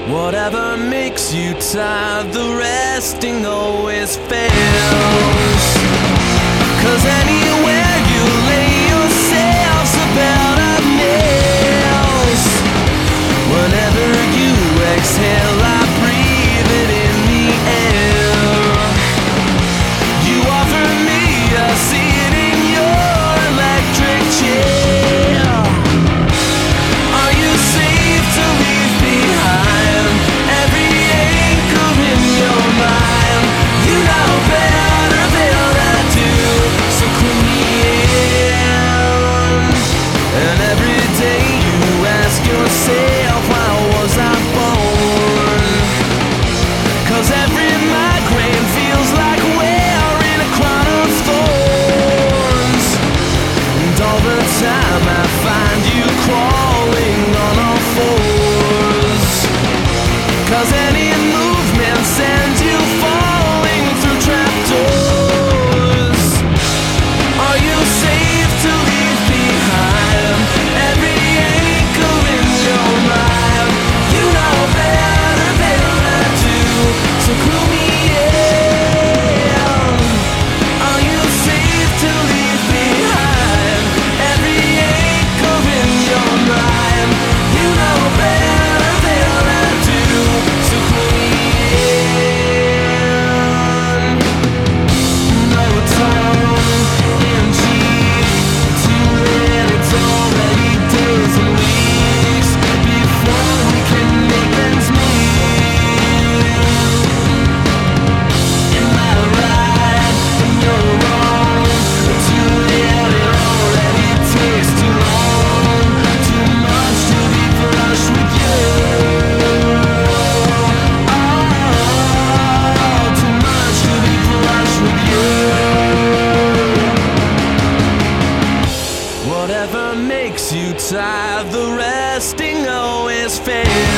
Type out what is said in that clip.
Whatever makes you tired, the resting always fails. 'Cause anywhere you lay yourself's about a nails. Whenever you exhale, I breathe it in the air. You offer me a seat in your electric chair. Are you safe to leave behind every anchor in your mind? You know better than I do, so clue me in. And every day you ask yourself, why was I born? 'Cause every migraine feels like wearing a crown of thorns. And all the time I find you crawling on all fours. 'Cause any movement sends you falling through trapdoors. Are you safe to leave behind every anchor in your mind? You know better than I do, so clue me in. Are you safe to leave behind every anchor in your mind? You know better than I do, so clue me in. No tongue in cheek, too late, it's already days and weeks before we can make ends meet. Am I right? Am you're wrong? Too late, it already takes too long, too much to be flush with you. Oh, too much to be flush with you. Whatever makes you tired, the resting always fails.